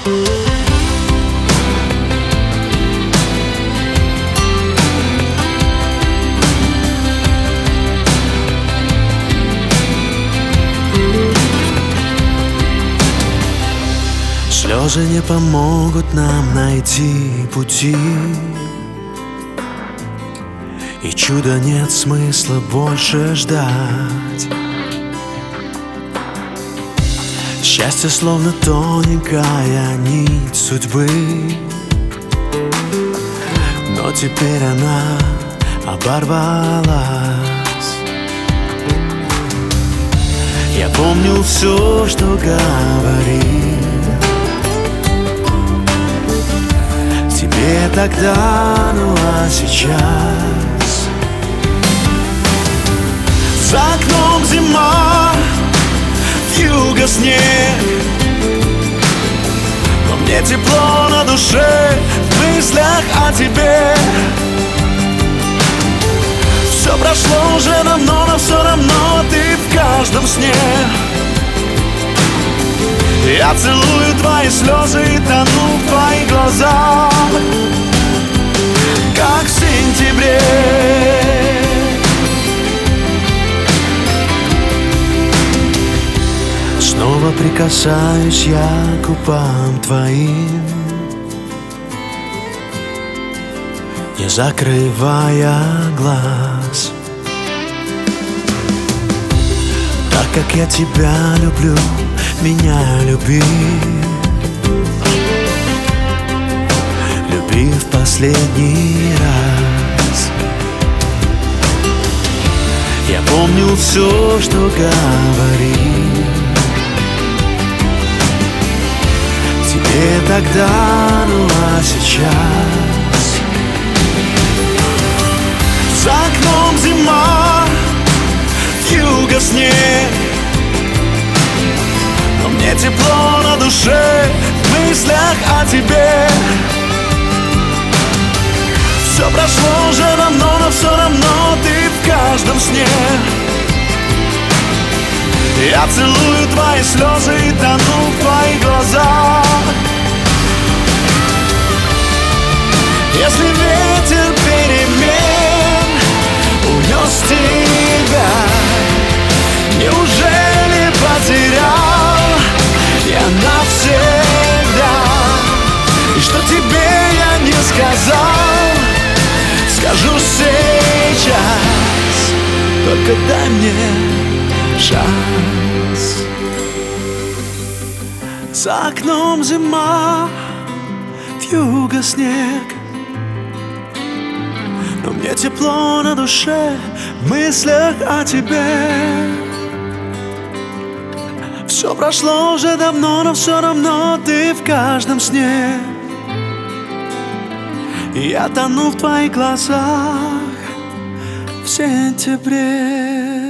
Слезы не помогут нам найти пути, и чуда нет смысла больше ждать. Счастье словно тоненькая нить судьбы, но теперь она оборвалась. Я помнил все, что говорил тебе тогда, ну а сейчас за окном зима, вьюга снег, но мне тепло на душе, в мыслях о тебе. Все прошло уже давно, но все равно ты в каждом сне. Я целую твои слезы и тону в твоих глазах, как в сентябре. Снова прикасаюсь я к губам твоим, не закрывая глаз. Так как я тебя люблю, меня люби, люби в последний раз. Я помню все, что говорил тебе тогда, ну а сейчас за окном зима, вьюга снег, но мне тепло на душе, в мыслях о тебе. Все прошло уже давно, но все равно ты в каждом сне. Я целую твои слезы и тону в твоих глазах. Если ветер перемен унес тебя, неужели потерял я навсегда? И что тебе я не сказал, скажу сейчас, только дай мне шанс. За окном зима, вьюга снег, но мне тепло на душе, в мыслях о тебе. Все прошло уже давно, но все равно ты в каждом сне. И я тону в твоих глазах в сентябре.